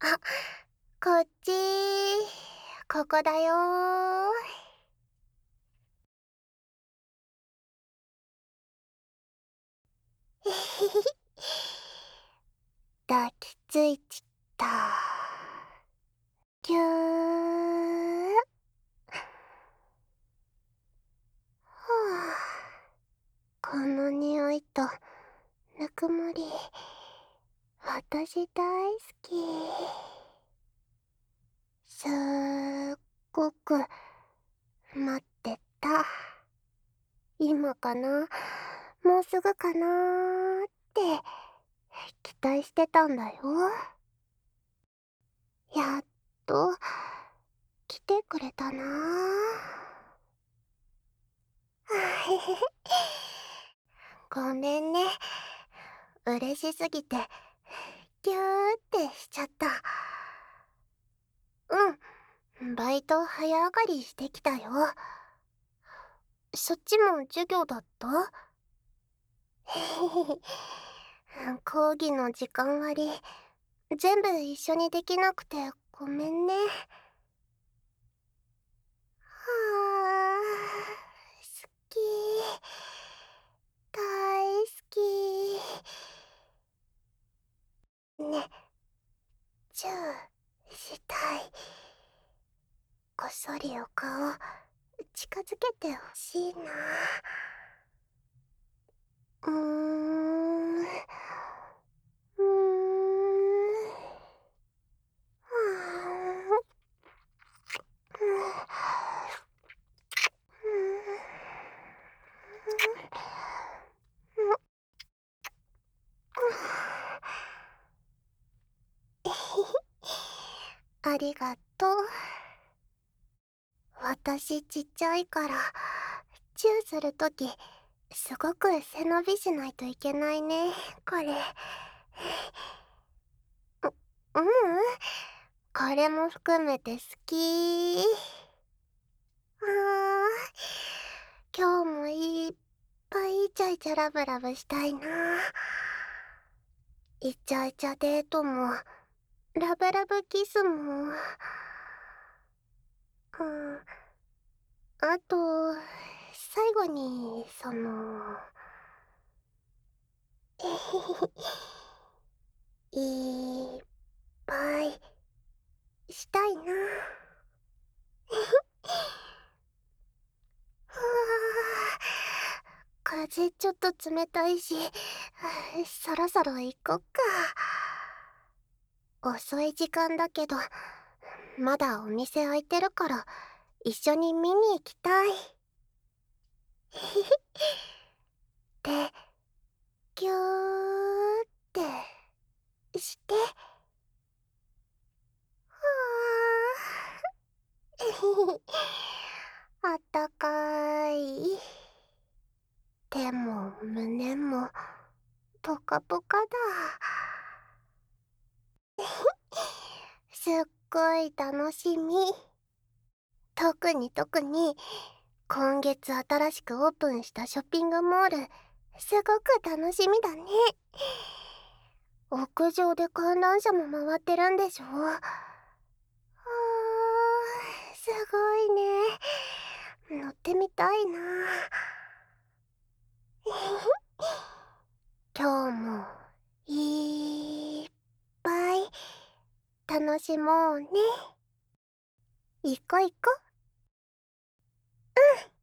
あ、こっち。ここだよー。えへへへ。抱きついちった。ぎゅー。はあ、この匂いとぬくもり、私大好き。すっごく待ってた。今かな、もうすぐかなーって期待してたんだよ。やっと来てくれたなあ。へへへ。ごめんね。嬉しすぎてギューってしちゃった。うん、バイト早上がりしてきたよ。そっちも授業だった？へへへ。講義の時間割、全部一緒にできなくてごめんね。はあ、好き。大好き。ね、チューしたい。こっそりお顔近づけてほしいな。うーん。うーん。はあ。ありがとう。私ちっちゃいからチューするときすごく背伸びしないといけないね、これ。ううん、これも含めて好き。あー、今日もいっぱいイチャイチャラブラブしたいな。イチャイチャデートもラブラブキスも、うん、あと最後にえへへ、いっぱいしたいな。はあ、風ちょっと冷たいし、そろそろ行こっか。遅い時間だけどまだお店開いてるから一緒に見に行きたい。で、ぎゅーってして。はあ、あったかい。手も胸もポカポカだ。すっごい楽しみ。特に今月新しくオープンしたショッピングモール、すごく楽しみだね。屋上で観覧車も回ってるんでしょ？あー、すごいね。乗ってみたいな。今日もいっぱい楽しもうね。行こ行こ。